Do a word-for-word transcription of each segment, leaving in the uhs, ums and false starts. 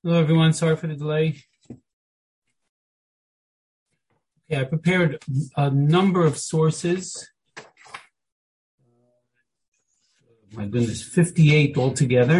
Hello, everyone. Sorry for the delay. Okay, I prepared a number of sources. My goodness, fifty-eight altogether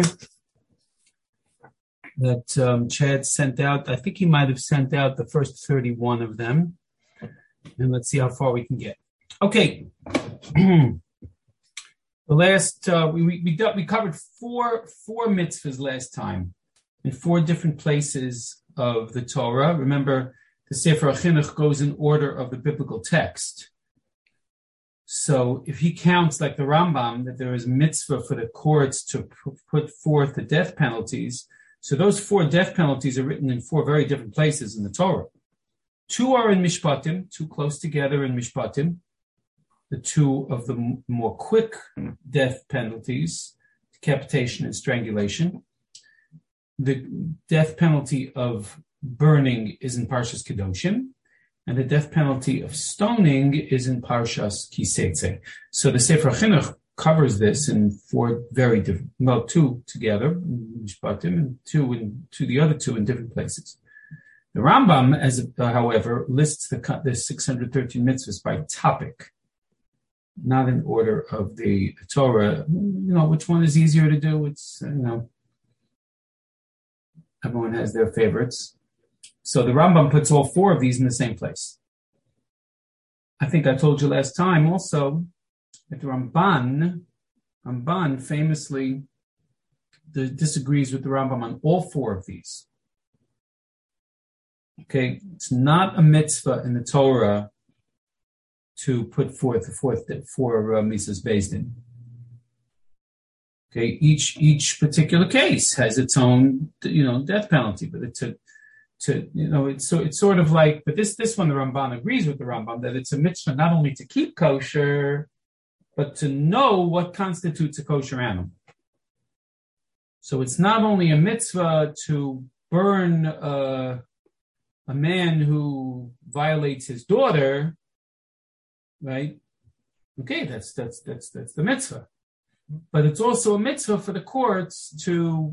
that um, Chad sent out. I think he might have sent out the first thirty-one of them. And let's see how far we can get. Okay. The last, uh, we, we, we, we covered four, four mitzvahs last time in four different places of the Torah. Remember, the Sefer HaChinuch goes in order of the biblical text. So if he counts like the Rambam, that there is mitzvah for the courts to p- put forth the death penalties, so those four death penalties are written in four very different places in the Torah. Two are in Mishpatim, two close together in Mishpatim. The two of the m- more quick death penalties, decapitation and strangulation. The death penalty of burning is in Parshas Kedoshim, and the death penalty of stoning is in Parshas Kiseitze. So the Sefer HaChinuch covers this in four very different, well, two together, Mishpatim, and two in to the other two in different places. The Rambam, as uh, however, lists the, the six hundred thirteen mitzvahs by topic, not in order of the Torah. You know, which one is easier to do? It's, you know, everyone has their favorites. So the Rambam puts all four of these in the same place. I think I told you last time also that the Ramban, Ramban famously the, disagrees with the Rambam on all four of these. Okay, it's not a mitzvah in the Torah to put forth the fourth four uh, mitzvahs based in. Okay, each each particular case has its own, you know, death penalty, but it's a To you know, it's so it's sort of like, but this this one the Ramban agrees with the Rambam that it's a mitzvah not only to keep kosher, but to know what constitutes a kosher animal. So it's not only a mitzvah to burn uh, a man who violates his daughter, right? Okay, that's that's that's that's the mitzvah, but it's also a mitzvah for the courts to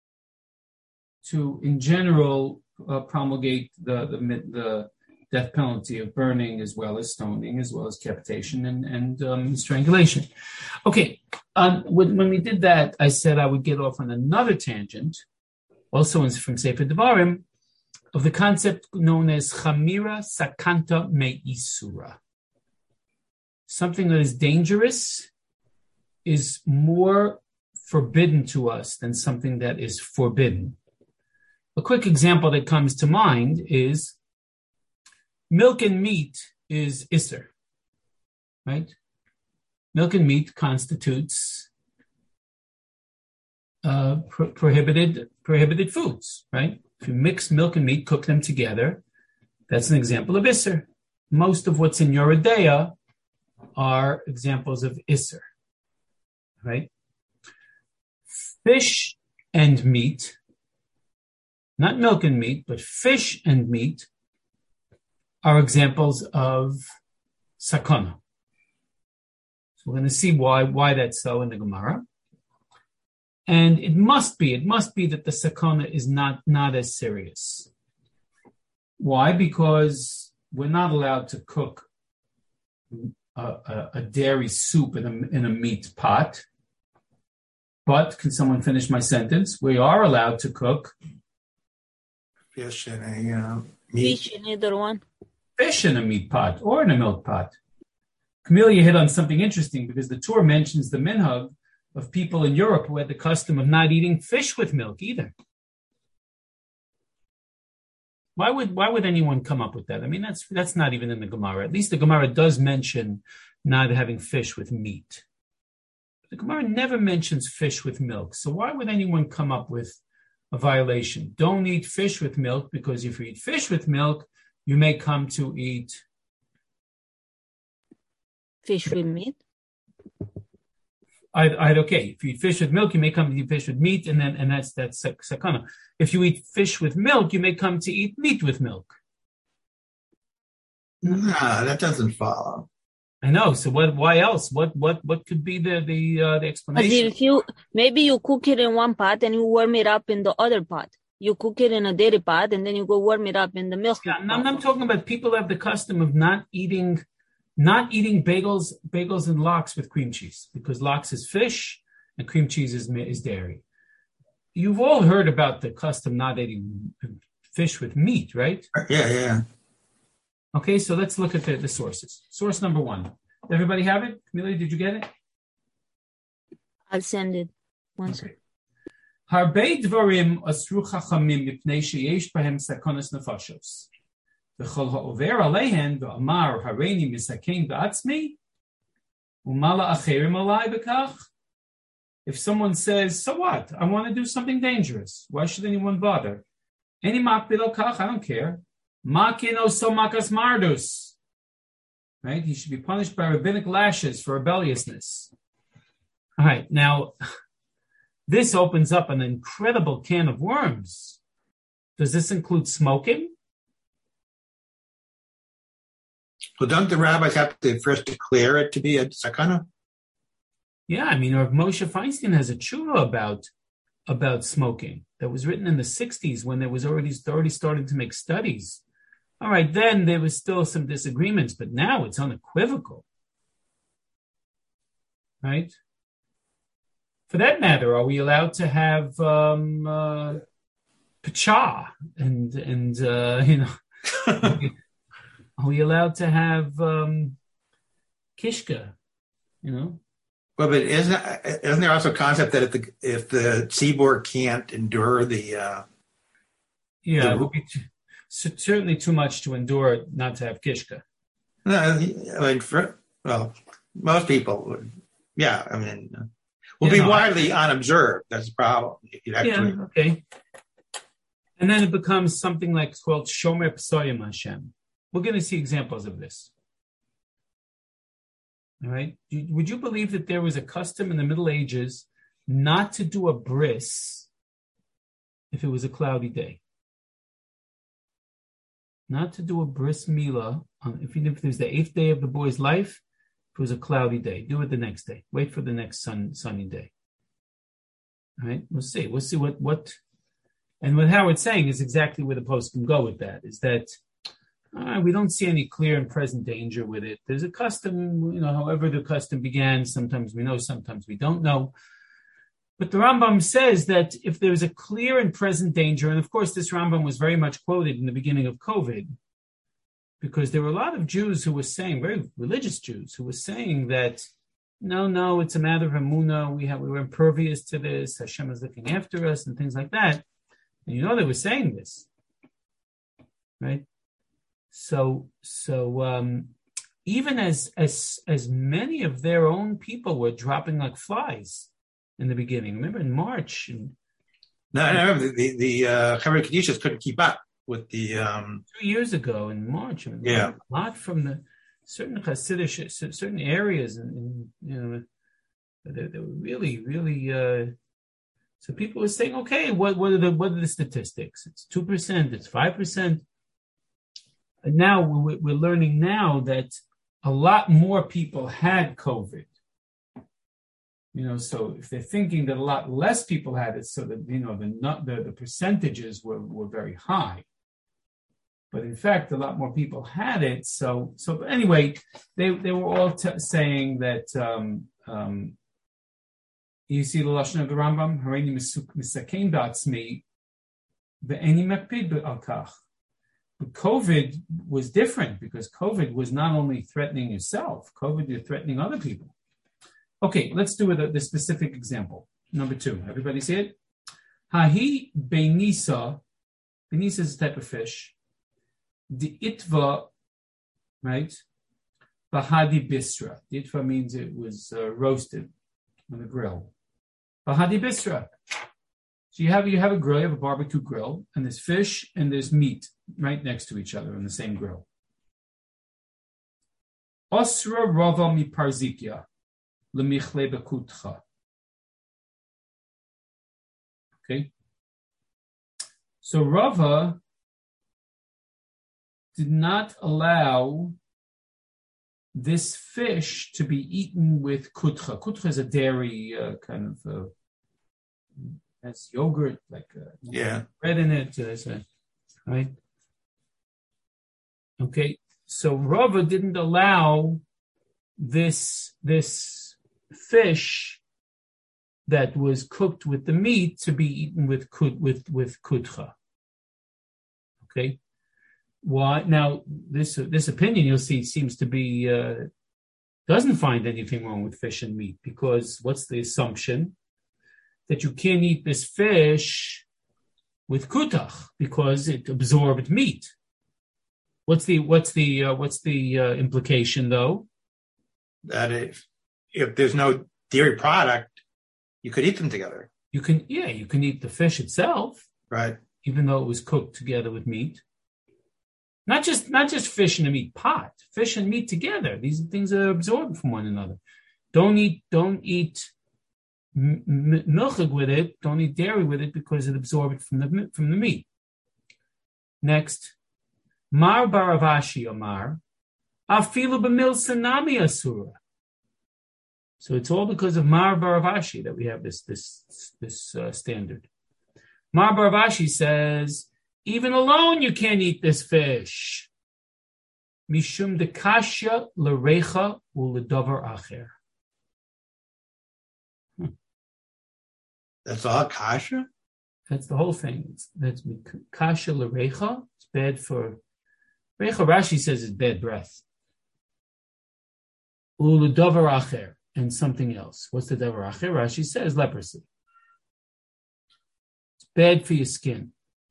to in general. Uh, promulgate the, the the death penalty of burning as well as stoning, as well as capitation and, and um, strangulation. Okay, um, when, when we did that, I said I would get off on another tangent, also in, from Sefer Devarim, of the concept known as Chamira Sakanta Me'isura. Something that is dangerous is more forbidden to us than something that is forbidden. A quick example that comes to mind is milk and meat is Isser, right? Milk and meat constitutes uh, pro- prohibited prohibited foods, right? If you mix milk and meat, cook them together, that's an example of Isser. Most of what's in Yoreh De'ah are examples of Isser, right? Fish and meat, not milk and meat, but fish and meat are examples of sakana. So we're going to see why why that's so in the Gemara. And it must be, it must be that the sakana is not, not as serious. Why? Because we're not allowed to cook a, a, a dairy soup in a, in a meat pot. But, can someone finish my sentence? We are allowed to cook Fish in a uh, meat. Fish in either one. Fish in a meat pot or in a milk pot. Camille, you hit on something interesting because the Torah mentions the minhag of people in Europe who had the custom of not eating fish with milk either. Why would why would anyone come up with that? I mean, that's that's not even in the Gemara. At least the Gemara does mention not having fish with meat. The Gemara never mentions fish with milk. So why would anyone come up with a violation? Don't eat fish with milk, because if you eat fish with milk, you may come to eat Fish with meat? I'd, I'd okay. If you eat fish with milk, you may come to eat fish with meat, and then and that's that's sakana. If you eat fish with milk, you may come to eat meat with milk. Nah, that doesn't follow. I know. So what? Why else? What? What? What could be the the uh, the explanation? But if you maybe you cook it in one pot and you warm it up in the other pot. You cook it in a dairy pot and then you go warm it up in the milk Yeah, pot. I'm, I'm talking about people who have the custom of not eating, not eating bagels, bagels and lox with cream cheese, because lox is fish and cream cheese is is dairy. You've all heard about the custom not eating fish with meat, right? Yeah, yeah. Okay, so let's look at the, the sources. Source number one. Everybody have it? Amelia, did you get it? I'll send it once. Okay. Harbei dvarim asru chachamim mipnei sheyesh bahem sakonas nefashos. V'chol ha'over aleihen v'amar hareini misakein ba'atzmi umala acherim alai b'kach. If someone says, so what? I want to do something dangerous. Why should anyone bother? Any makbil al kach, I don't care. Makin oso makas mardus. Right? He should be punished by rabbinic lashes for rebelliousness. All right, now, this opens up an incredible can of worms. Does this include smoking? Well, don't the rabbis have to first declare it to be a sakana? Yeah, I mean, or Moshe Feinstein has a tshuva about, about smoking that was written in the sixties when there was already, already started to make studies. All right, then there was still some disagreements, but now it's unequivocal. Right? For that matter, are we allowed to have um, uh, pacha and and uh, you know? Are we allowed to have um, kishka? You know. Well, but isn't isn't there also a concept that if the if the tzibur can't endure the uh, yeah, the, it would be too, certainly too much to endure not to have kishka. No, I mean, for, well, most people would. Yeah, I mean. Will yeah, be no, widely I, unobserved. That's the problem. Actually... Yeah, okay. And then it becomes something like it's called Shomer Psoyim Hashem. We're going to see examples of this. All right. Would you believe that there was a custom in the Middle Ages not to do a bris if it was a cloudy day? Not to do a bris milah, if, if it was the eighth day of the boy's life. If it was a cloudy day, do it the next day. Wait for the next sun, sunny day. All right, we'll see. We'll see what what, and what Howard's saying is exactly where the post can go with that. Is that uh, we don't see any clear and present danger with it. There's a custom, you know, however the custom began. Sometimes we know, sometimes we don't know. But the Rambam says that if there's a clear and present danger, and of course this Rambam was very much quoted in the beginning of COVID. Because there were a lot of Jews who were saying, very religious Jews, who were saying that, no, no, it's a matter of emunah. We have, we were impervious to this. Hashem is looking after us and things like that. And you know they were saying this, right? So, so um, even as as as many of their own people were dropping like flies in the beginning. Remember in March? And, no, no, the the uh, Chaver Kedishas couldn't keep up with the um two years ago in March. I mean, yeah, a lot from the certain Hasidic, certain areas, and you know, they, they were really, really. Uh, so people were saying, okay, what what are the what are the statistics? It's two percent, it's five percent. And now we're, we're learning now that a lot more people had COVID. You know, so if they're thinking that a lot less people had it, so that you know the the, the percentages were, were very high. But in fact, a lot more people had it. So, so anyway, they they were all t- saying that. Um, um, you see the lashon of the Rambam, Hareini misakein ba'atzmi, ve'eni makpid al kach. But COVID was different because COVID was not only threatening yourself. COVID, you're threatening other people. Okay, let's do the, the specific example. Number two. Everybody see it? Hahi benisa. Benisa is a type of fish. The itva, right? Bahadi bisra. The itva means it was uh, roasted on the grill. Bahadi bisra. So you have you have a grill, you have a barbecue grill, and there's fish and there's meat right next to each other on the same grill. Osra rava mi parzikia lemichle bekutcha. Okay. So Rava did not allow this fish to be eaten with kutcha. Kutcha is a dairy uh, kind of uh, has yogurt, like uh, Yeah. bread in it, uh, right? Okay, so Rava didn't allow this this fish that was cooked with the meat to be eaten with with with kutcha. Okay, why now? This this opinion you'll see seems to be uh, doesn't find anything wrong with fish and meat, because what's the assumption? That you can't eat this fish with kutach because it absorbed meat. What's the what's the uh, what's the uh, implication though? That if if there's no dairy product, you could eat them together. You can yeah, you can eat the fish itself, right? Even though it was cooked together with meat. Not just not just fish in a meat pot, fish and meat together. These things are absorbed from one another. Don't eat don't eat m- m- milchig with it. Don't eat dairy with it because it absorbed from the from the meat. Next. Mar Baravashi Omar, Afilu b'mil sanami asura. So it's all because of Mar Baravashi that we have this this this uh, standard. Mar Baravashi says, even alone you can't eat this fish. Mishum dekasha l'recha u'ledavar acher. That's all kasha? That's the whole thing. It's, that's kasha l'recha. It's bad for. Recha Rashi says it's bad breath. Ulu davar acher, and something else. What's the davar acher? Rashi says leprosy. It's bad for your skin.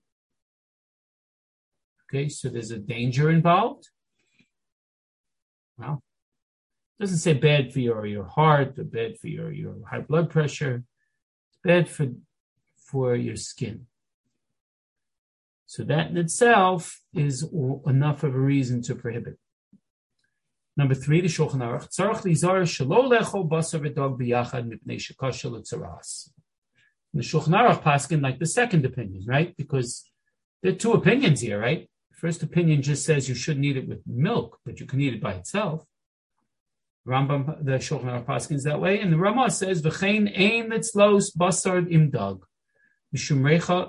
Okay, so there's a danger involved. Well, it doesn't say bad for your, your heart or bad for your, your high blood pressure. It's bad for, for your skin. So that in itself is enough of a reason to prohibit. Number three, the Shulchan Aruch. Tzarich lizar shelo lechol basar v'dog b'yachad mipnei shekasha l'tzaras. The Shulchan Aruch paskin like the second opinion, right? Because there are two opinions here, right? The first opinion just says you shouldn't eat it with milk, but you can eat it by itself. Rambam, the Shulchan Aruch paskins that way, and the Ramah says v'chein ein litzlos basar im dog. Hmm.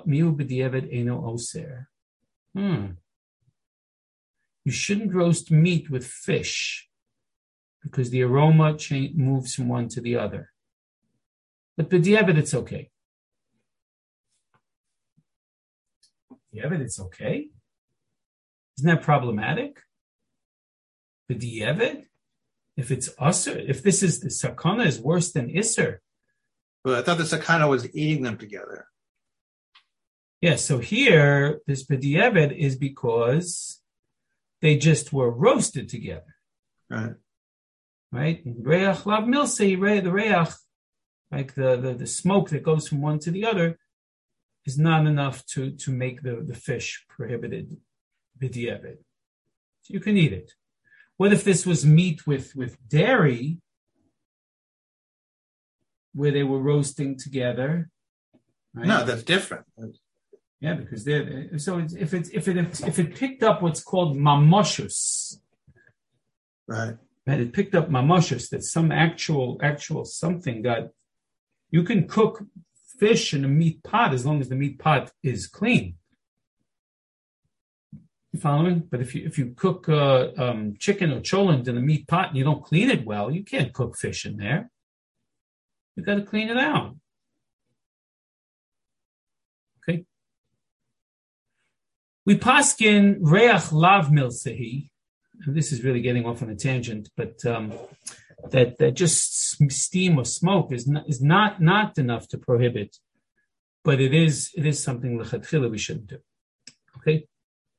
You shouldn't roast meat with fish because the aroma change, moves from one to the other. But b'diavad, it's okay. B'diavad, it's okay? Isn't that problematic? B'diavad? If it's usr, if this is, the sakana is worse than isser. Well, I thought the sakana was eating them together. Yeah, so here, this b'diavad is because they just were roasted together. Right. Right? Reach lav milsei, the reach, like the, the, the smoke that goes from one to the other, is not enough to, to make the, the fish prohibited b'diavad. So you can eat it. What if this was meat with, with dairy, where they were roasting together? Right? No, that's different. Yeah, because they're so it's, if it's if it if it picked up what's called mamoshus, right? And it picked up mamoshus, that some actual actual something got. You can cook fish in a meat pot as long as the meat pot is clean. You following? But if you if you cook uh, um, chicken or cholent in a meat pot and you don't clean it well, you can't cook fish in there. You got to clean it out. Okay. We paskin reach lav milsehi, and this is really getting off on a tangent, but um, that that just steam or smoke is not is not not enough to prohibit, but it is it is something lechatchila we shouldn't do. Okay,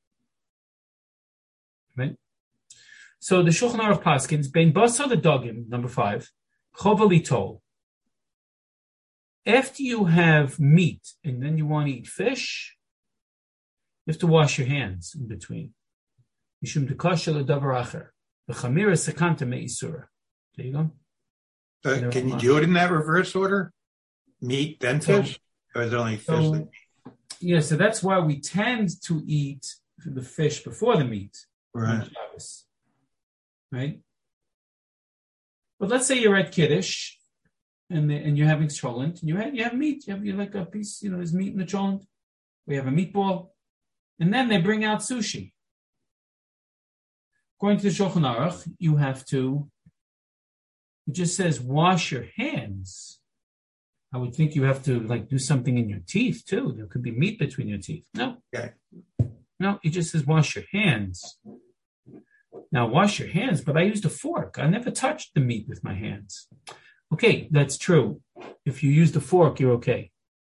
right? So the Shulchan Aruch paskins bein basar the dogim, number five, chovali tol. After you have meat and then you want to eat fish, you have to wash your hands in between. Mishum dekasha l'davar acher. V'chamira sekanta me'isura. There you go. Uh, can you do it in that reverse order? Meat, then fish? Or is it only fish? So, then? Yeah, so that's why we tend to eat the fish before the meat. Right. Right? But let's say you're at Kiddush and the, and you're having cholent, and you have you have meat. You have you like a piece, you know, there's meat in the cholent. We have a meatball, and then they bring out sushi. According to the Shulchan Aruch, you have to. It just says wash your hands. I would think you have to like do something in your teeth too. There could be meat between your teeth. No, okay. No, it just says wash your hands. Now wash your hands, but I used a fork. I never touched the meat with my hands. Okay, that's true. If you use the fork, you're okay.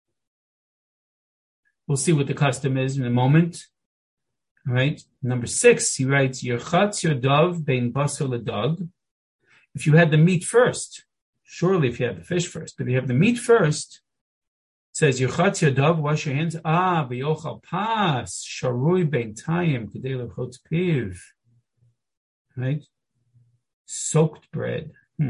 We'll see what the custom is in a moment. All right. Number six, he writes, Yerchatz Yodav bein basar ledag. If you had the meat first, surely if you had the fish first, but if you have the meat first, it says, Yerchatz Yodav, wash your hands. Ah, v'yochal pas, sharui bein tayim, k'dei l'chotz piv. Right? Soaked bread. Hmm.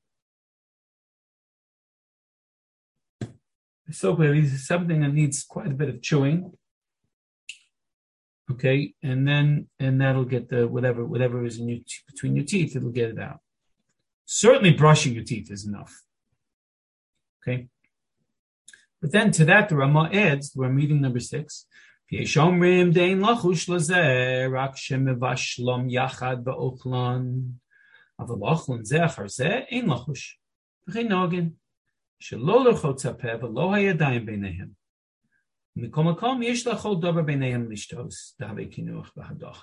So is something that needs quite a bit of chewing. Okay, and then and that'll get the whatever whatever is in your between your teeth, it'll get it out. Certainly brushing your teeth is enough. Okay. But then to that the Rama adds, we're reading number six. Yeshomrim dein lachush lazeh rak shemevashlom yachad ba'ochlan avalachlan zeh achar zeh ein lachush v'chein nogin. שלא לרחוץ הפה ולא הידיים ביניהם. מכל מקום יש לכל דבר ביניהם לשתוס, דהווה קינוח בהדוחה.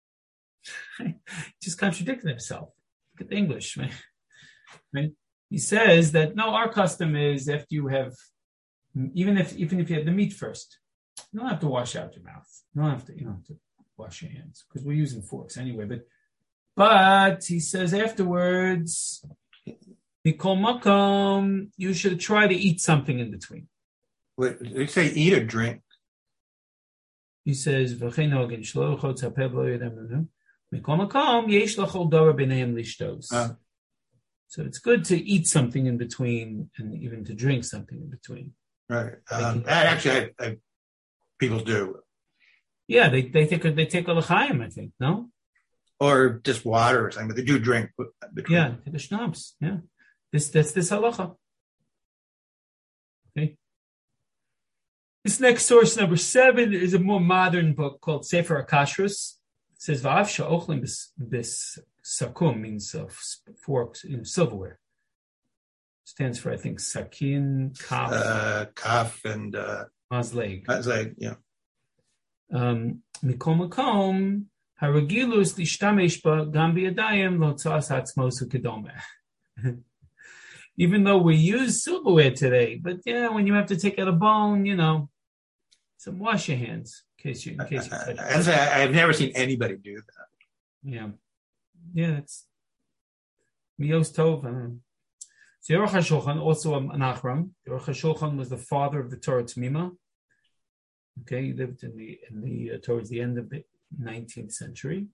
Just contradicting himself. Look at the English, right? Right? He says that no, our custom is after you have, even if even if you have the meat first, you don't have to wash out your mouth. You don't have to, you don't have to wash your hands because we're using forks anyway. But but he says afterwards, Mikol makom, you should try to eat something in between. Wait, did they say eat or drink? He says, V'chein nogin shlo chotz hapeh v'lo yedem mikol makom yesh lachol davar b'neihem lishtos. So it's good to eat something in between and even to drink something in between. Right. Um, actually, I, I, people do. Yeah, they they take a, they take a l'chaim, I think, no? Or just water or something, but they do drink between. Yeah, take a schnapps, yeah. This that's this halacha. Okay. This next source, number seven, is a more modern book called Sefer HaKashrus. It says Va'av sha'ochlim bis sakum, means uh, forks in silverware. Stands for I think sakin, kaf, uh, kaf, and uh, mazleg. Mazleg, yeah. Um, Mikol makom haragilus lishtamesh ba gam biyadayim lo tzas hatzmos ukedome. Even though we use silverware today, but yeah, when you have to take out a bone, you know, some wash your hands in case you in case you touch it. I, I've never seen anybody do that. Yeah, yeah, it's mios tov. So Yeruch HaShulchan, also an Achram. Yeruch HaShulchan was the father of the Torah T'mima. Okay, he lived in the in the uh, towards the end of the nineteenth century.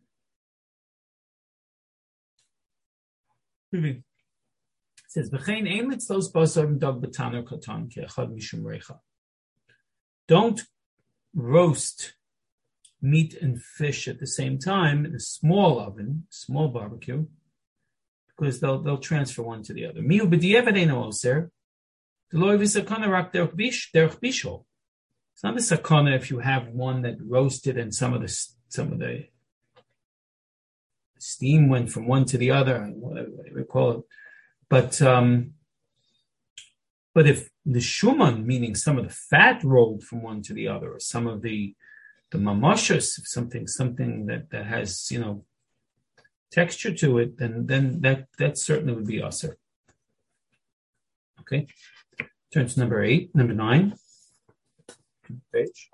Moving. It says, "V'chein ein litzlos basar dog b'taner katan ke'echad mishum reicha." Don't roast meat and fish at the same time in a small oven, small barbecue, because they'll they'll transfer one to the other. Miu b'diavad eino oser, d'lo v'sakana rak derech bishol. It's not a sakana if you have one that roasted and some of the some of the steam went from one to the other, whatever we call it. But um, but if the shuman, meaning some of the fat rolled from one to the other, or some of the the mamashos, something something that, that has you know texture to it, then then that that certainly would be aser. Okay, turn to number eight, number nine. Page.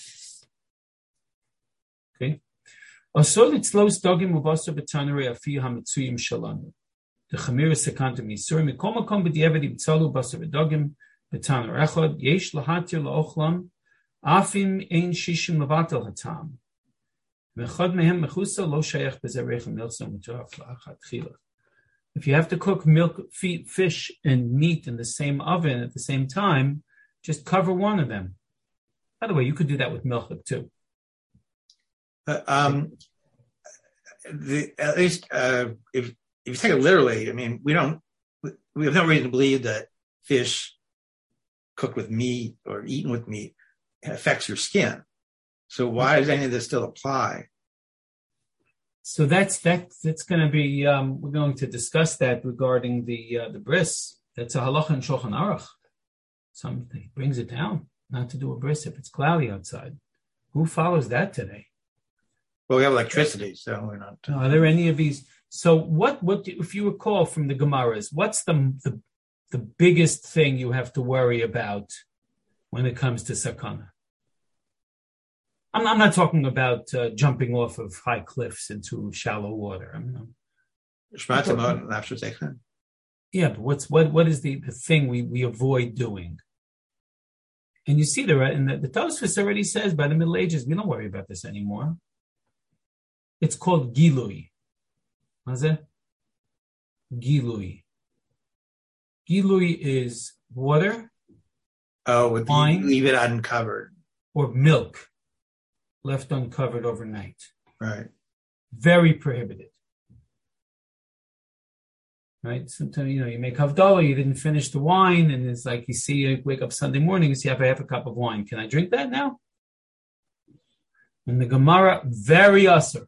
Okay. Also, it's low dogim uvaso betanari afi hamitzuyim shalanu. The chamir is sekanta misur mikom makom b'diavad ibtzalu baso bedogim betanar echad yesh lahatir laochlam afim ein shishim levatel hatam v'chad mehem mechusa lo shayach bezarechem milson mutaraf la'achat chila. If you have to cook milk, fish, and meat in the same oven at the same time, just cover one of them. By the way, you could do that with milk too. Uh, um, the, at least uh, if if you take it literally, I mean, we don't we have no reason to believe that fish cooked with meat or eaten with meat affects your skin. So why does any of this still apply? So that's that's that's going to be. Um, we're going to discuss that regarding the uh, the bris. That's a halacha in Shulchan Aruch. Something brings it down not to do a bris if it's cloudy outside. Who follows that today? Well, we have electricity, so we're not. Are there any of these? So what? What do, if you recall from the Gemaras? What's the the the biggest thing you have to worry about when it comes to sakana? I'm, I'm not talking about uh, jumping off of high cliffs into shallow water. I'm, I'm yeah, but what's what? What is the, the thing we, we avoid doing? And you see there, and the, the Tosfos already says by the Middle Ages we don't worry about this anymore. It's called gilui. What's it? Gilui. Gilui is water. Oh, with wine, the, leave it uncovered. Or milk left uncovered overnight. Right. Very prohibited. Right? Sometimes, you know, you make Havdalah, you didn't finish the wine, and it's like you see, you wake up Sunday morning, you see, I have a half a cup of wine. Can I drink that now? And the Gemara, very usher.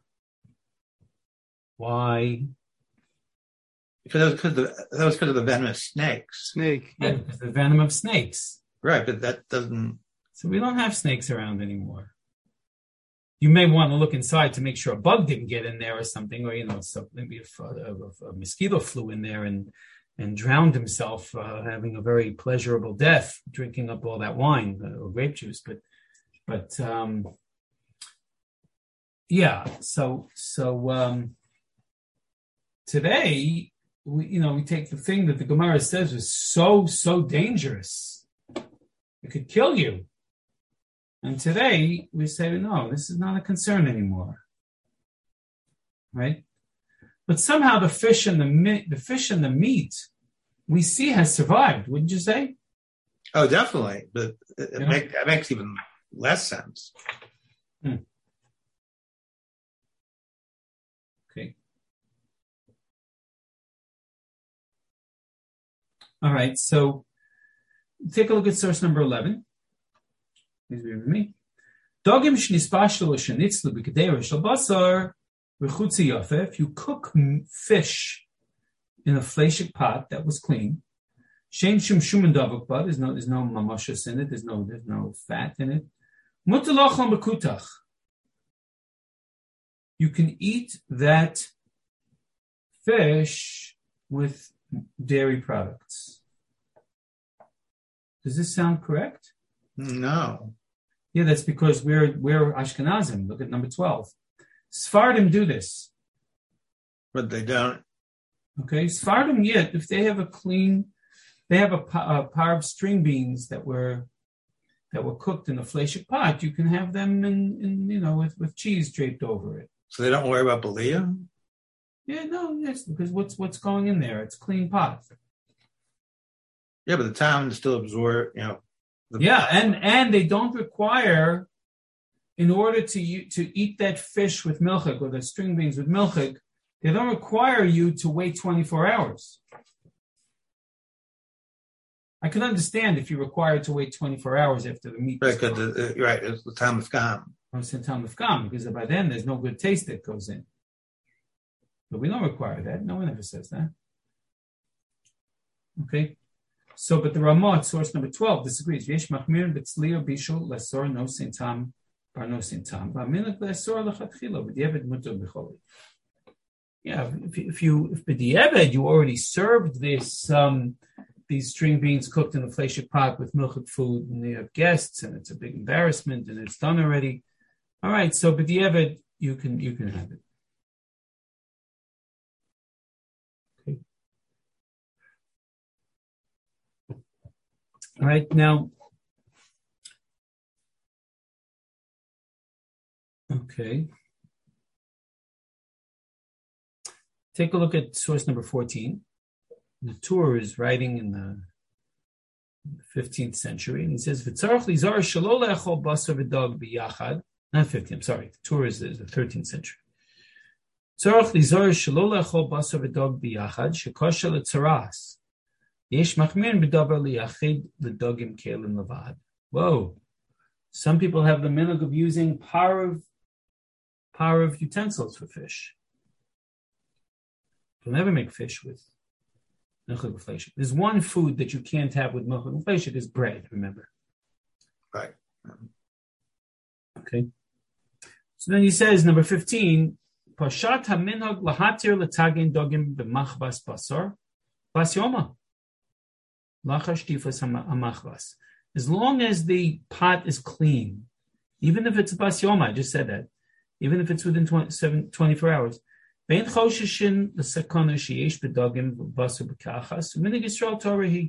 Why? Because that was because the, that was because of the venom of snakes. Snake. Yeah, because the venom of snakes. Right, but that doesn't. So we don't have snakes around anymore. You may want to look inside to make sure a bug didn't get in there or something, or you know, so maybe if a, a, a mosquito flew in there and and drowned himself, uh, having a very pleasurable death, drinking up all that wine uh, or grape juice. But but um, yeah, so so um, today. We, you know, we take the thing that the Gemara says was so, so dangerous. It could kill you. And today we say, no, this is not a concern anymore. Right? But somehow the fish and the meat, the fish and the meat we see has survived, wouldn't you say? Oh, definitely. But it, Yeah. make, it makes even less sense. Hmm. Okay. All right, so take a look at source number eleven. Please be with me. Dogim shnispashel shenitzlu b'kedei shel basar v'chutzi yafeh. If you cook fish in a fleshik pot that was clean, shein shum shumen davuk ba, there's no there's no mamashas in it, there's no there's no fat in it. Mutalachon b'kutach. You can eat that fish with dairy products. Does this sound correct? No. Yeah, that's because we're we're Ashkenazim. Look at number twelve. Sephardim do this. But they don't. Okay, Sephardim, yet if they have a clean, they have a, a parb string beans that were that were cooked in a fleshik pot. You can have them in, in you know with, with cheese draped over it. So they don't worry about Belia? Yeah, no, yes, because what's what's going in there? It's clean pot. Yeah, but the town still absorb, you know. The Yeah, and, and they don't require, in order to to eat that fish with milchik or the string beans with milchik, they don't require you to wait twenty-four hours. I can understand if you're required to wait twenty-four hours after the meat. Right, because the, uh, right, it's the time of Gam. It's the time of Gam, because by then there's no good taste that goes in. But we don't require that. No one ever says that. Okay. So, but the Ramah, source number twelve, disagrees. Yesh machmir b'tzliya bishul lesor no sintam bar no sintam ba'minat lesor lechatchila b'diavad mutar b'choli. Yeah, if, if you if b'diavad you already served this um, these string beans cooked in a fleshik pot with milchik food, and you have guests, and it's a big embarrassment, and it's done already. All right, so b'diavad you can you can have it. All right, now, okay. Take a look at source number fourteen. The Tur is writing in the fifteenth century, and he says, "V'tzarach lizar shelo le'echol basar v'dog b'yachad." Not fifteen, I'm sorry. The Tur is the thirteenth century. "Tzarach lizar shelo le'echol basar v'dog b'yachad shekosha le'tzaras." Yesh machmir b'davar liyachid l'dogim kelim levad. Whoa. Some people have the minhag of using par of, par of utensils for fish. You'll never make fish with milchig ufleishik. There's one food that you can't have with milchig ufleishik is bread, remember? Right. Okay. So then he says, number fifteen, Pashat ha-minhag lahatir l'tagin dogim b'machbas basar bas yoma. Lachash tifas ha-machbas. As long as the pot is clean, even if it's bas yoma, I just said that, even if it's within twenty-four hours, bein choshishin l'sakana sheyesh b'dogim b'basar b'kachas, minig Yisrael torehi.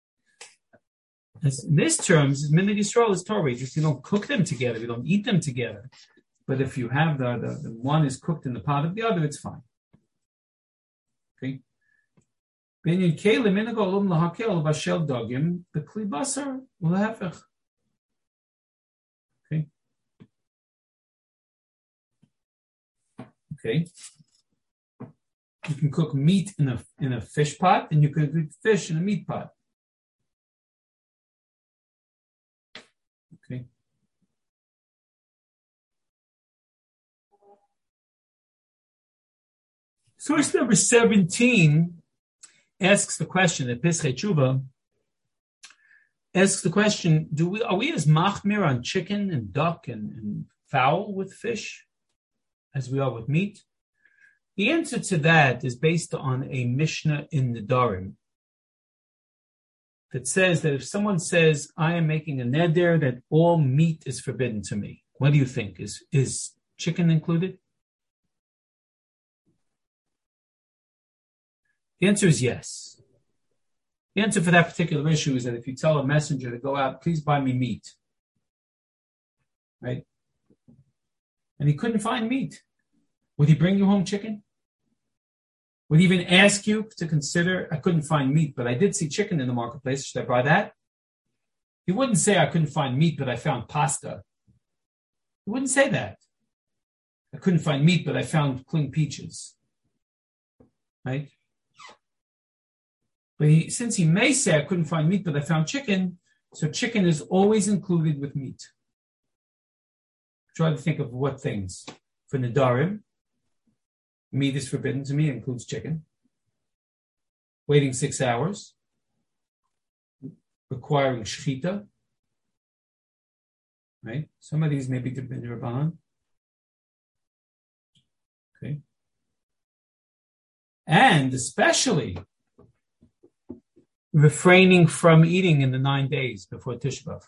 In this terms, minig Yisrael is Torah. Just you don't cook them together, you don't eat them together. But if you have the, the, the one is cooked in the pot of the other, it's fine. Okay. Binyan kele minig olum lahakel bashel dogim the kli basar lahefech. Okay. Okay. You can cook meat in a in a fish pot, and you can cook fish in a meat pot. Okay. Source number seventeen asks the question that Pischei Tshuva asks the question: Do we are we as machmir on chicken and duck and, and fowl with fish as we are with meat? The answer to that is based on a Mishnah in the Nedarim that says that if someone says, I am making a neder that all meat is forbidden to me, what do you think? Is is chicken included? The answer is yes. The answer for that particular issue is that if you tell a messenger to go out, please buy me meat, right? And he couldn't find meat, would he bring you home chicken? Would he even ask you to consider, I couldn't find meat, but I did see chicken in the marketplace, should I buy that? He wouldn't say, I couldn't find meat, but I found pasta. He wouldn't say that. I couldn't find meat, but I found clean peaches, right? But he, since he may say, I couldn't find meat, but I found chicken, so chicken is always included with meat. Try to think of what things. For Nedarim, meat is forbidden to me, it includes chicken. Waiting six hours. Requiring shechita. Right? Some of these may be D'Bin Rabbanan. Okay. And especially refraining from eating in the nine days before Tisha B'Av.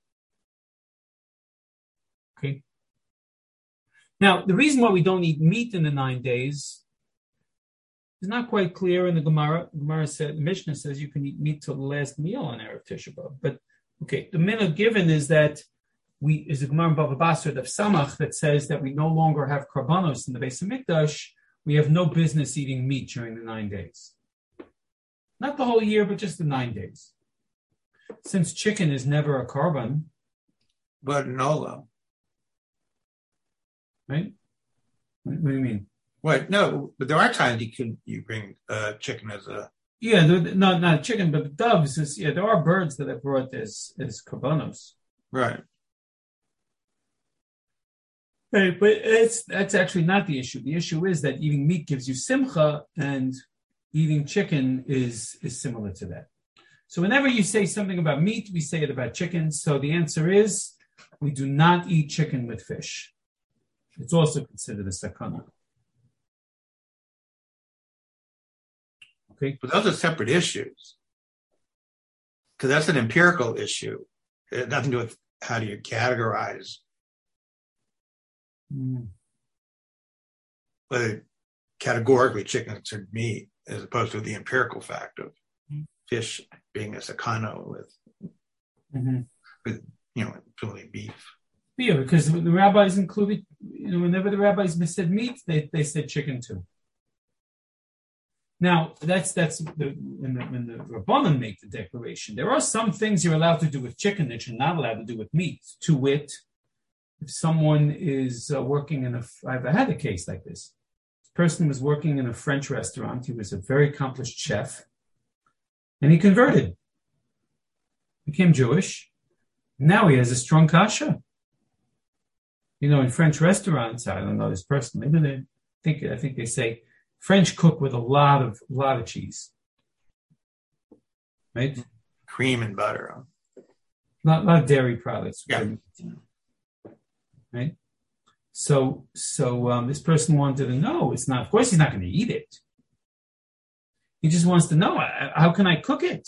Okay. Now, the reason why we don't eat meat in the nine days is not quite clear in the Gemara. The Gemara said, the Mishnah says you can eat meat till the last meal on Erev Tisha B'Av. But, okay, the minhag given is that we, is the Gemara in Bava Basra of Samach that says that we no longer have karbanos in the Beis HaMikdash. We have no business eating meat during the nine days. Not the whole year, but just the nine days. Since chicken is never a korban. But no, right? What, what do you mean? What? No, but there are times you can you bring uh, chicken as a yeah, not not chicken, but the doves. Is, yeah, there are birds that are brought as as korbanos. Right. Right, but it's that's actually not the issue. The issue is that eating meat gives you simcha, and eating chicken is is similar to that. So whenever you say something about meat, we say it about chicken. So the answer is we do not eat chicken with fish. It's also considered a sakana. Okay, but those are separate issues because that's an empirical issue. It has nothing to do with how do you categorize. Mm. Whether categorically chicken is considered meat as opposed to the empirical fact of mm. fish being a sakana with, mm-hmm. with you know, filling beef. Yeah, because the rabbis included, you know, whenever the rabbis said meat, they, they said chicken too. Now, that's that's the, when the when the Rabbanan make the declaration. There are some things you're allowed to do with chicken that you're not allowed to do with meat. To wit, if someone is uh, working in a, I've had a case like this. This person was working in a French restaurant. He was a very accomplished chef. And he converted, became Jewish. Now he has a strong kasha. You know, in French restaurants, I don't know this person, maybe they think, I think they say French cook with a lot of, a lot of cheese. Right? Cream and butter. Huh? Not, not dairy products. Yeah. Right? So, so um, this person wanted to know, it's not, of course he's not going to eat it. He just wants to know, how can I cook it?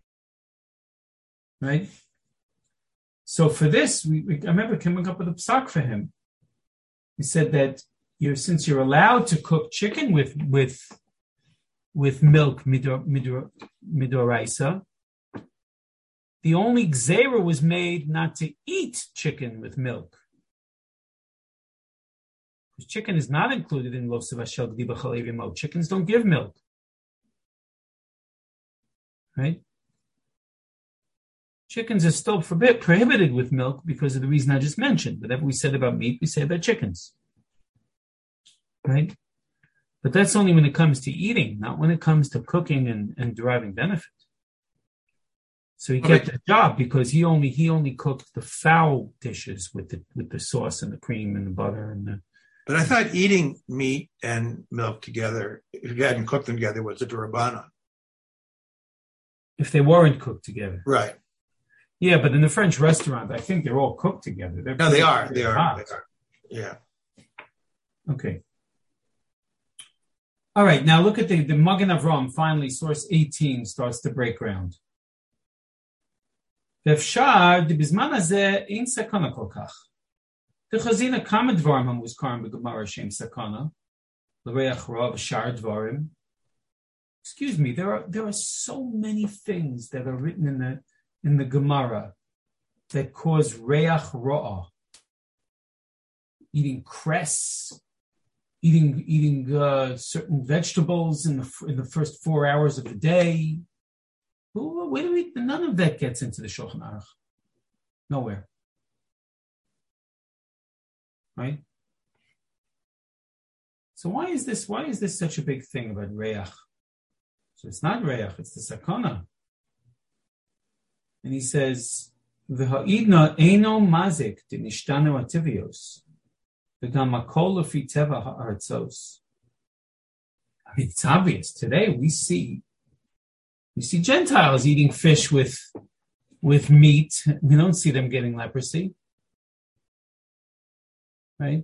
Right? So for this, we, we, I remember coming up with a psak for him. He said that you're, since you're allowed to cook chicken with with with milk midor, midor, midoraisa, the only gzera was made not to eat chicken with milk. Because chicken is not included in Lo Sevashel Gdiba Chalev Mo. Chickens don't give milk. Right? Chickens are still forbid, prohibited with milk because of the reason I just mentioned. Whatever we said about meat, we say about chickens. Right? But that's only when it comes to eating, not when it comes to cooking and, and deriving benefit. So he kept the job because he only he only cooked the foul dishes with the with the sauce and the cream and the butter and the. But I thought eating meat and milk together, if you hadn't cooked them together, was a d'Rabbanan. If they weren't cooked together, right? Yeah, but in the French restaurant, I think they're all cooked together. They're no, they are. They are. they are. Yeah. Okay. All right. Now look at the the Magen Avram. Finally, source eighteen starts to break ground. ואפשר, בזמן הזה אין סכנה כל כך. תחזינה כמה דברים המוזכרים בגמרא שהם סכנה, לריח רע ושאר דברים. Excuse me, there are there are so many things that are written in the in the Gemara that cause reach ra'ah. Eating cress, eating eating uh, certain vegetables in the in the first four hours of the day. Where do we? None of that gets into the Shulchan Aruch. Nowhere. Right? So why is this? Why is this such a big thing about reach? So it's not reach; it's the sakana. And he says, "V'ha'idna eino mazik dinishtanu ativios, v'gam hakol lefi teva ha'artzos." I mean, it's obvious. Today we see. We see Gentiles eating fish with, with meat. We don't see them getting leprosy. Right?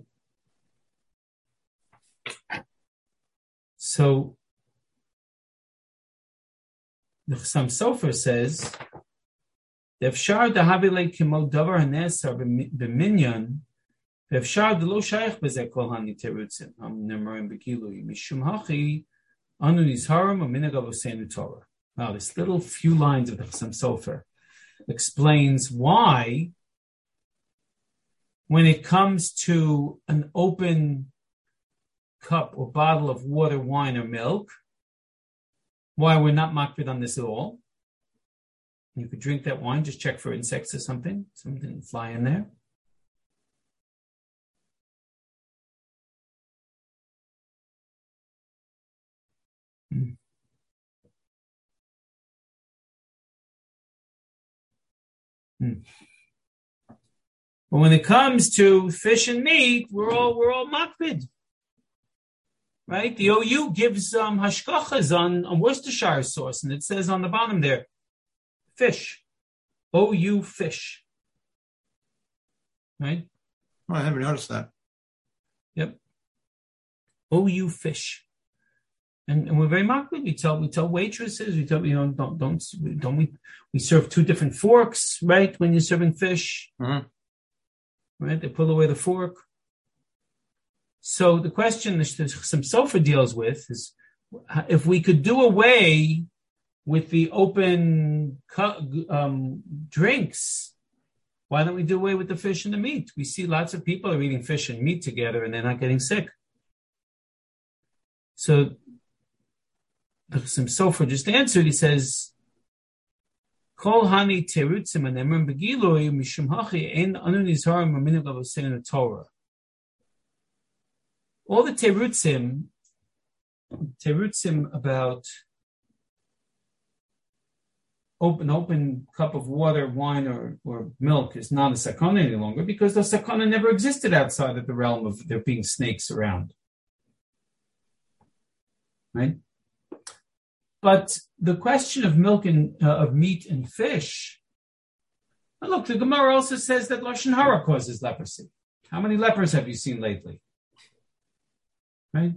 So, the Chassam Sofer says, Efshar dahavile kimo davar hanesar b'minyan, Efshar delo shayach b'zeh kol haniterutzim, am nemorim b'gilui, mishum hachi, anu nizharim, aminag avosenu Torah. Now, this little few lines of the Chassam Sofer explains why, when it comes to an open cup or bottle of water, wine, or milk, why we're not makbid on this at all. You could drink that wine, just check for insects or something, something fly in there. Hmm. Hmm. But when it comes to fish and meat, we're all we're all makbid, right? The O U gives um, hashkachas on, on Worcestershire sauce, and it says on the bottom there, fish, O U fish, right? Oh, I haven't noticed that. Yep, O U fish. And, and we're very makbid. We tell we tell waitresses, we tell you know don't don't don't we we serve two different forks, right? When you're serving fish, mm-hmm. Right? They pull away the fork. So the question that some Sofer deals with is if we could do away with the open um, drinks, why don't we do away with the fish and the meat? We see lots of people are eating fish and meat together and they're not getting sick. So some Sofer just answered, he says, Kol hani terutzim anemrim begilui mishum hachi ein anu nizharim aminim avoseinu Torah. All the terutzim, terutzim about open open cup of water, wine, or, or milk is not a sakana any longer because the sakana never existed outside of the realm of there being snakes around. Right? But the question of milk and uh, of meat and fish, and look, the Gemara also says that Lashon Hara causes leprosy. How many lepers have you seen lately? Right?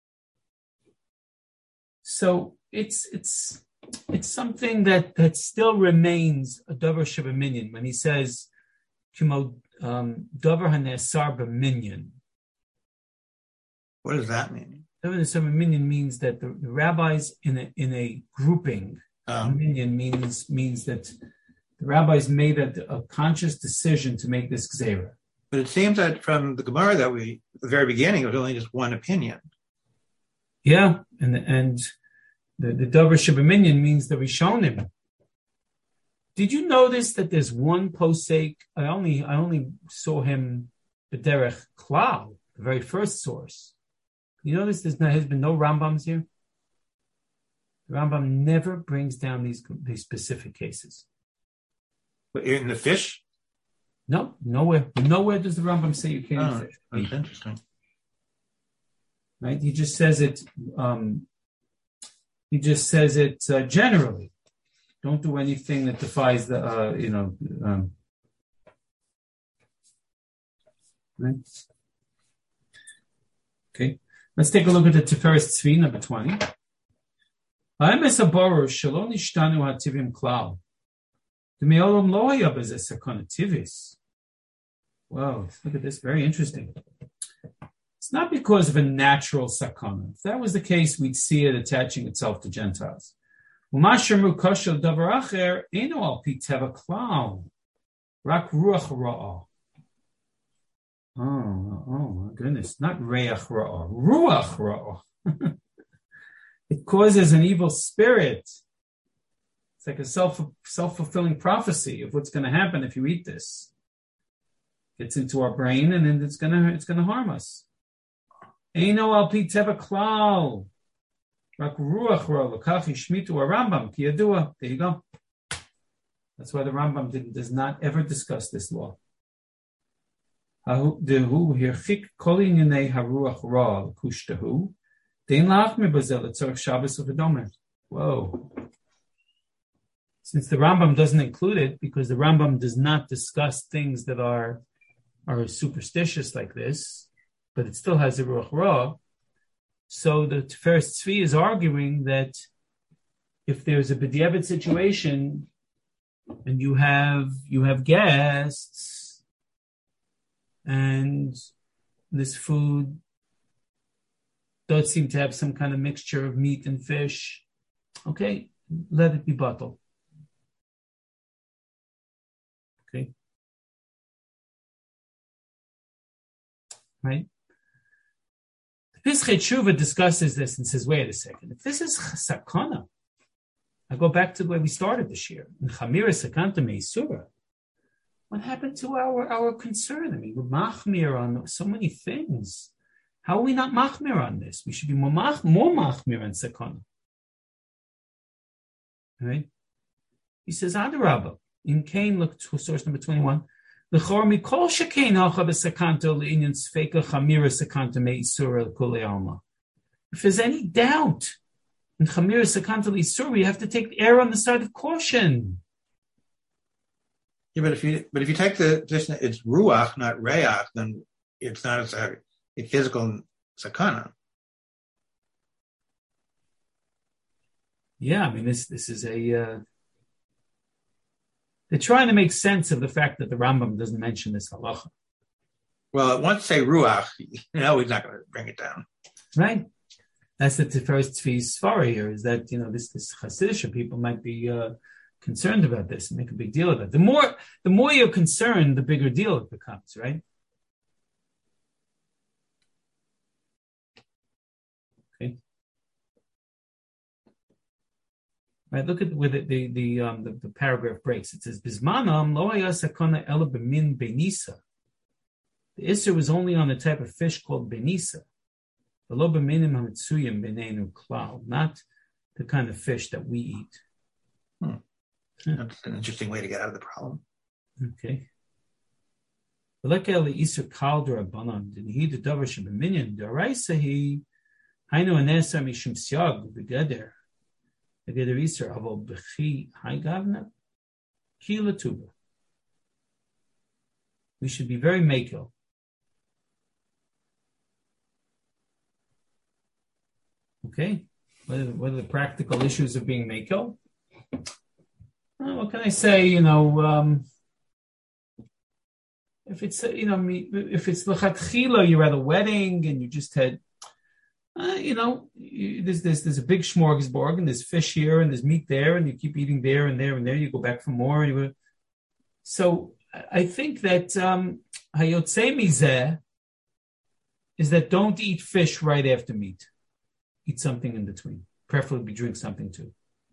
So it's it's it's something that, that still remains a davar shebeminyan when he says Kimo um, davar hanesar b'minyan. What does that mean? Davar hanesar b'minyan means that the, the rabbis in a in a grouping. Um, minyan means means that the rabbis made a, a conscious decision to make this gzeira. But it seems that from the Gemara that we, at the very beginning, it was only just one opinion. Yeah, and and the, the davar shebeminyan means the Rishonim. Did you notice that there's one posek? I only I only saw him b'derech klal, the very first source. You notice there's no, there's been no Rambams here. The Rambam never brings down these these specific cases. In the fish? No, nowhere. Nowhere does the Rambam say you can't oh, eat fish. That's interesting. Right? He just says it. Um, he just says it uh, generally. Don't do anything that defies the, uh, you know. Um, right? Okay. Let's take a look at the Tiferes Tzvi, number twenty. Ha'em esaboru shelo nishtanu hativim klal. Wow, look at this. Very interesting. It's not because of a natural sakana. If that was the case, we'd see it attaching itself to Gentiles. Oh, oh my goodness. Not reach ra'ah. Ruach ra'ah. It causes an evil spirit. It's like a self, self-fulfilling prophecy of what's going to happen if you eat this. Gets into our brain and then it's going to, it's going to harm us. Eino al pi teva klal. Rak ruach ra'ah. L'kach yishmitu Rambam ki yadua. There you go. That's why the Rambam did, does not ever discuss this law. Dehu hirchik kol inyanei haruach ra'ah l'kushtahu. Dein lachme bazel l'tzorach Shabbos u'v'domer. Whoa. Since the Rambam doesn't include it, because the Rambam does not discuss things that are are superstitious like this, but it still has a ruach ra. So the Tiferes Tzvi is arguing that if there's a b'diavad situation and you have you have guests and this food does seem to have some kind of mixture of meat and fish, okay, let it be bottled. Okay. Right? The Pischei Tshuva discusses this and says, wait a second, if this is sakana, I go back to where we started this year. In Chamira Sakanta Meisura, what happened to our, our concern? I mean, we're machmir on so many things. How are we not machmir on this? We should be more, mach, more machmir on sakana. Right? He says, Adarabah. In Cain, look to source number twenty-one. If there's any doubt in Chamira Sakanta L'Isur, we have to take the error on the side of caution. Yeah, but if you but if you take the position it's ruach, not reach, then it's not a, a physical sakana. Yeah, I mean this this is a. Uh, They're trying to make sense of the fact that the Rambam doesn't mention this halacha. Well, once say ruach, you know he's not going to bring it down. Right. That's the Tiferes Tzvi's svara here, is that, you know, this, this Hasidic people might be uh, concerned about this and make a big deal of it. The more, the more you're concerned, the bigger deal it becomes, right? Okay. Right, look at where the the the, um, the the paragraph breaks. It says, "Bismanam lo haya sakana ela b'min benisa." The isser was only on a type of fish called benisa, the lo b'minim hamitzuyim benenu klal, not the kind of fish that we eat. Hmm. That's an interesting way to get out of the problem. Okay. Look at the Easter Kaldra Banan. Did he the Dovish of a minion? The Raisa he I know an Esa Mishum Siag, the Geder. The Geder Easter of all Bechi High Gavna Kila Tuba. We should be very makel. Okay. What are, what are the practical issues of being makel? Well, what can I say? You know, um, if it's, you know, if it's l'chatchila, you're at a wedding and you just had, uh, you know, you, there's, there's, there's a big smorgasbord and there's fish here and there's meat there and you keep eating there and there and there. You go back for more. And you, so I think that um, hayotzei mizeh is that don't eat fish right after meat. Eat something in between. Preferably drink something too.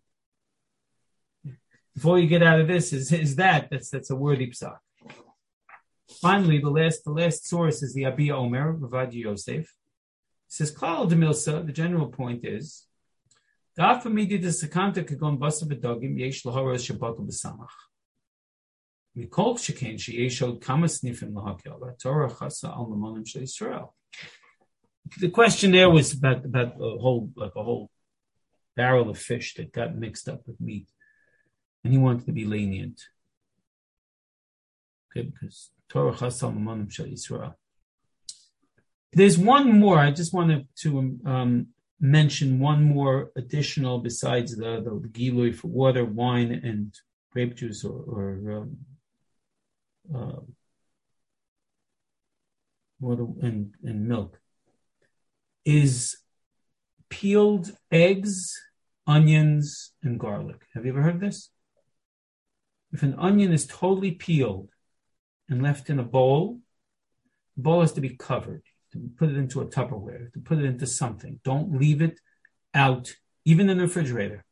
Before you get out of this, is is that that's that's a worthy psak. Finally, the last the last source is the Abi Omer Ravad Yosef. It says Klal de Milsa. The general point is Daf Amidi de Sekanta Kagon Basa Bedogim Yesh Lahoros Shabbat B'Samach. Mikol Shekain Sheyeshod Kama Snifim Lahakel Torah Chasa Al Mamonim Shel Yisrael. The question there was about about a whole like a whole barrel of fish that got mixed up with meat. And he wanted to be lenient. Okay, because Torah Chasal Mamonim Shel Yisrael. There's one more. I just wanted to um, mention one more additional besides the, the, the gilui for water, wine, and grape juice or, or um, uh, water and, and milk. Is peeled eggs, onions, and garlic. Have you ever heard of this? If an onion is totally peeled and left in a bowl, the bowl has to be covered. To put it into a Tupperware, to put it into something. Don't leave it out, even in the refrigerator.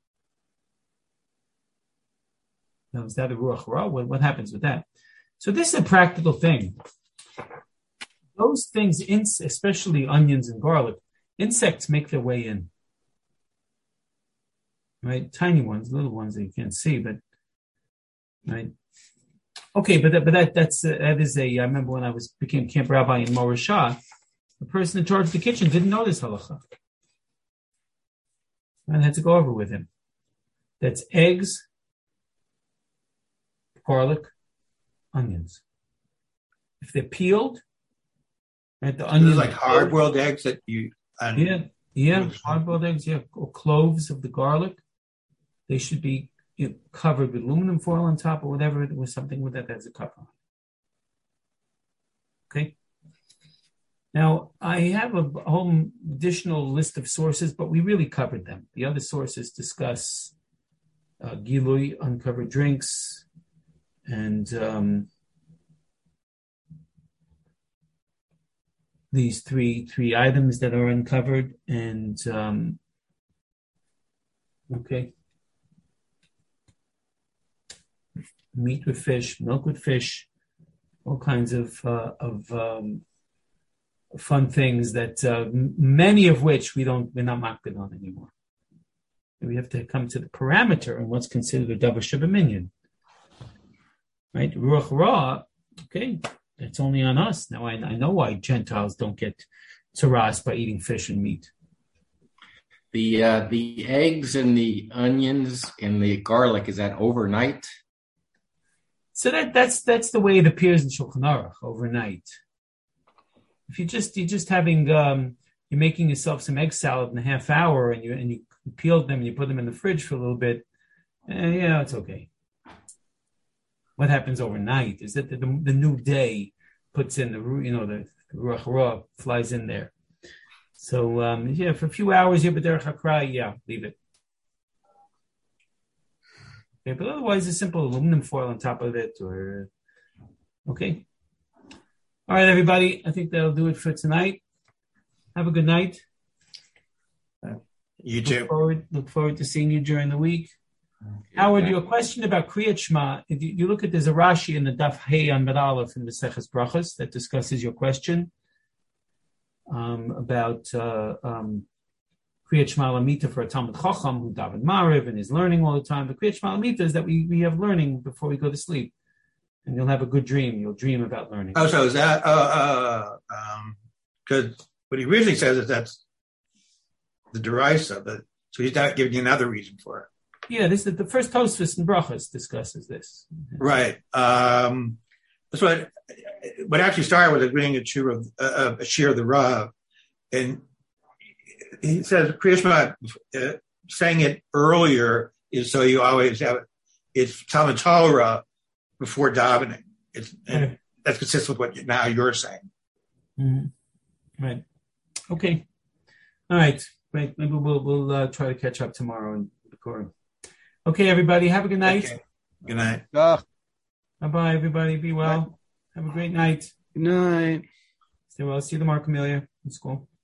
Now, is that a ruach ra? What, what happens with that? So this is a practical thing. Those things, especially onions and garlic, insects make their way in. Right? Tiny ones, little ones that you can't see, but right. Okay, but that, but that that's uh, that is a. I remember when I was became camp rabbi in Morashah, the person in charge of the kitchen didn't know this halacha. I had to go over with him. That's eggs, garlic, onions. If they're peeled, right, the onions like hard-boiled eggs that you. Um, yeah, yeah, hard-boiled eggs. Yeah, or cloves of the garlic. They should be. You know, covered with aluminum foil on top or whatever, it was something with that as a cover. Okay. Now, I have a whole additional list of sources, but we really covered them. The other sources discuss uh, gilui, uncovered drinks, and um, these three three items that are uncovered. And um, okay. Meat with fish, milk with fish, all kinds of uh, of um, fun things that uh, m- many of which we don't we're not marked on anymore. And we have to come to the parameter and what's considered a davar shebeminyan, right? Ruach ra, okay, that's only on us. Now I, I know why Gentiles don't get tzaras by eating fish and meat. The uh, the eggs and the onions and the garlic, is that overnight? So that that's that's the way it appears in Shulchan Aruch, overnight. If you just you're just having um, you're making yourself some egg salad in a half hour and you and you peeled them and you put them in the fridge for a little bit, eh, yeah, it's okay. What happens overnight is that the, the, the new day puts in the you know the, the ruach ra flies in there. So um, yeah, for a few hours here, but derech hakra, yeah, leave it. Okay, but otherwise, a simple aluminum foil on top of it, or okay. All right, everybody. I think that'll do it for tonight. Have a good night. You too. Look forward, look forward to seeing you during the week. Howard, your question about Kriyat Shema. If you, you look at there's a Rashi in the Daf Hey on Aleph in the Maseches Brachos that discusses your question um, about uh, um, Kriyat Shema Lamita for a Talmud Chacham who daven Mariv and is learning all the time. The Kriyat Shema Lamita is that we, we have learning before we go to sleep. And you'll have a good dream. You'll dream about learning. Oh, so is that, uh, uh, um, because what he originally says is that's the derisa, but so he's not giving you another reason for it. Yeah, this is the first Tosfos in Brachos discusses this. Right. Um, that's what, what actually started with agreeing a shir of, uh, a shir of the Rav. And he says, Kriya Shema, uh, saying it earlier is so you always have, it's Talmud Torah before davening. It's, and right. That's consistent with what now you're saying. Mm-hmm. Right. Okay. All right. Great. Maybe we'll, we'll uh, try to catch up tomorrow in the Quorum. Okay, everybody. Have a good night. Okay. Good night. Uh, Bye-bye, everybody. Be well. Bye. Have a great night. Good night. Stay well. See you tomorrow, Camelia, in school.